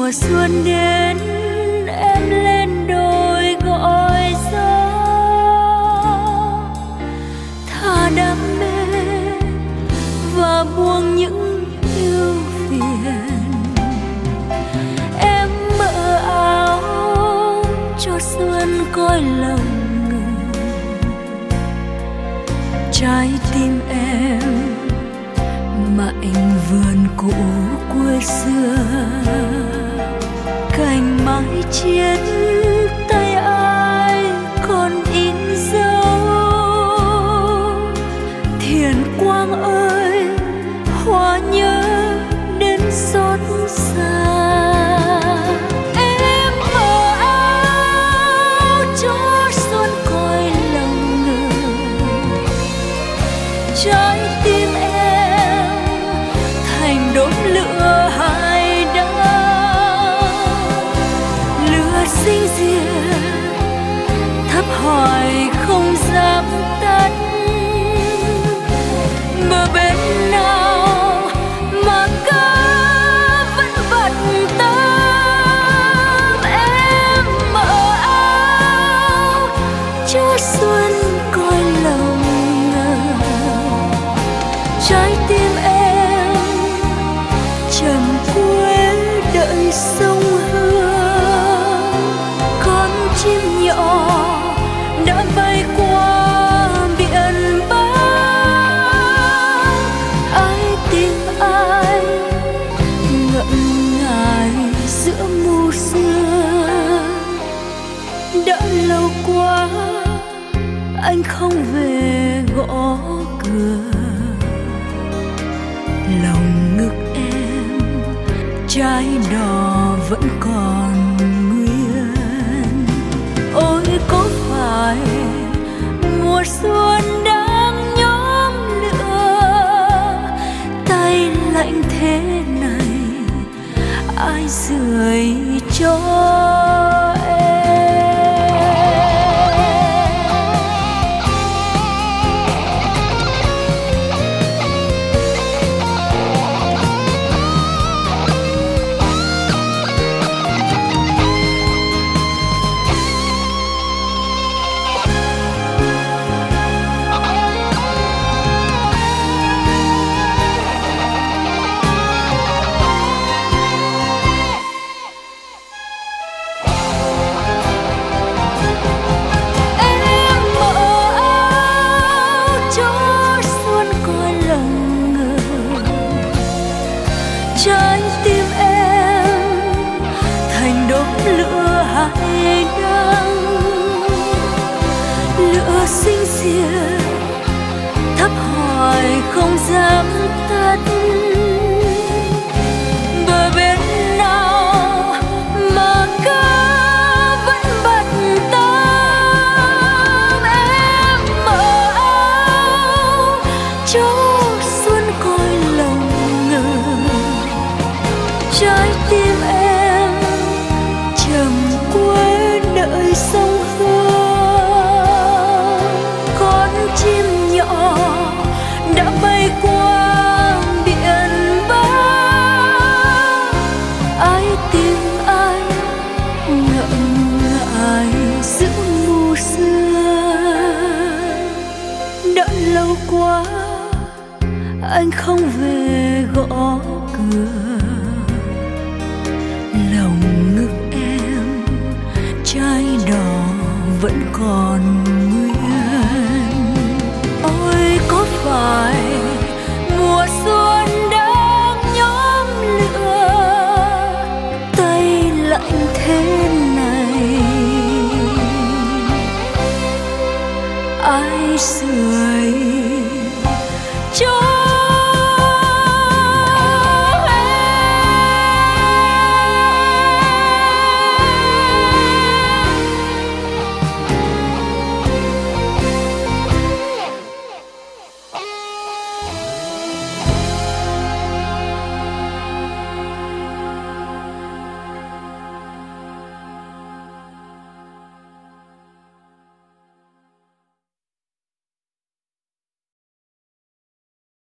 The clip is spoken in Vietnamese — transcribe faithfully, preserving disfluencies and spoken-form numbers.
mùa xuân đến em lên đồi gọi gió, thả đam mê và buông những ưu phiền. Em mở áo cho xuân coi lòng người, trái tim em mảnh vườn cũ quê xưa, cành mái chiến tay ai còn in dấu. Thiền Quang ơi, hoa nhớ đến xót xa. Em mở áo cho xuân coi lòng người, trái tim em thành đốm lửa hai đá. Lửa sinh diệt thấp hỏi không dám tắt. Bờ bên nào mà cá vẫn bận tâm. Em mở áo cho xuân coi lòng người, trái tim em trầm quê đợi sông Hương. Con chim nhỏ đã bay qua biển Bắc, ai tìm ai ngậm ngài giữa mù sương. Đã lâu quá anh không về gõ cửa, lòng ngực em trái đò vẫn còn nguyên. Ôi có phải mùa xuân đang nhóm lửa, tay lạnh thế này ai sưởi cho em. Trái tim em thành đốm lửa hai đăng. Lửa sinh diệt thấp hỏi không dám tắt. Bờ bên nào mà cá vẫn bận tâm. Em mở áo cho xuân coi lòng người, trái tim em trầm quê đợi sông Hương. Con chim nhỏ đã bay qua biển Bắc, ai tìm ai ngậm ngại giữa mù sương. Đã lâu quá anh không về gõ cửa, lòng ngực em trái đò vẫn còn nguyên. Ôi có phải mùa xuân đang nhóm lửa, tay lạnh thế này ai sưởi cho